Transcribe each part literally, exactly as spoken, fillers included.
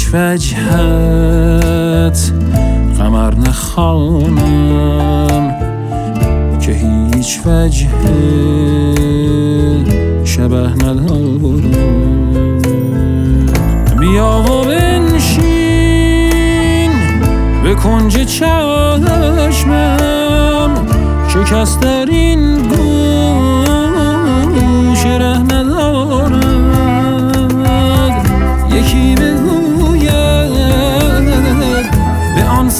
هیچ وجهت قمر نخوانم که هیچ وجه شبه ندارم. بیا و بنشین به کنج چشمم که کس در این گوش ره ندارد. یکی بگوید به آن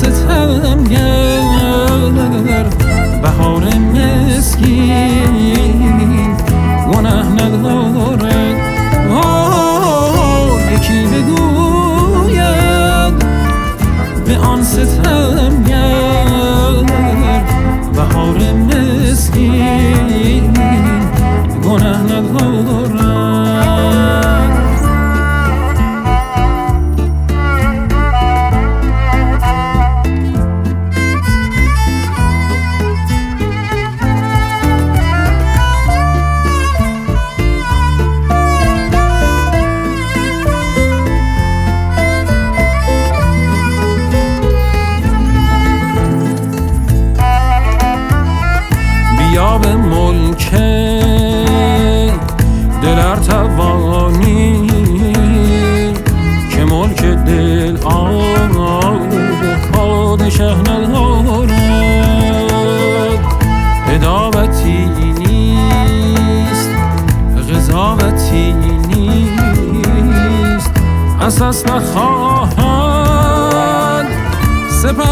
ستمگر بهار مسکین گناه ندارد. یکی بگوید به آن ستمگر بهار مسکین گناه ندارد. بیا به ملک دل ار توانی که ملک دل آن پادشه ندارد. عداوتی نیست قضاوتی نیست اساس نخواهد سپه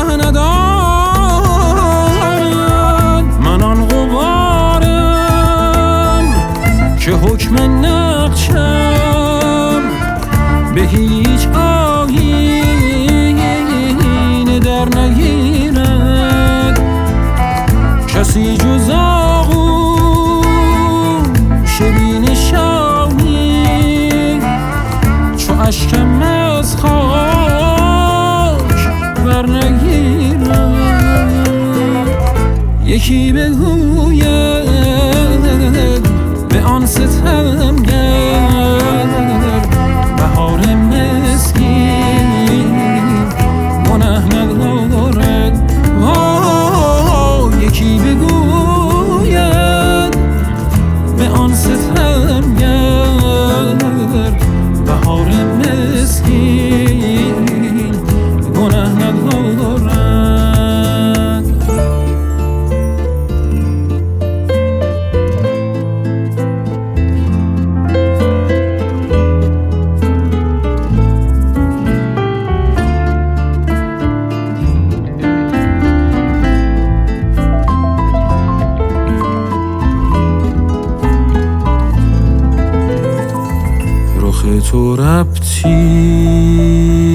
ندارد. من آن که حکم نقشم به هیچ آیین در نگیرد. کسی جز آغوش بینشانی چو اشکم از خاک بر نگیرد. یکی بگوید به آن ستمگر بهار مسکین گناه ندارد. یکی بگوید به آن ستمگر بهار مسکین گناه ندارد. تو ربطی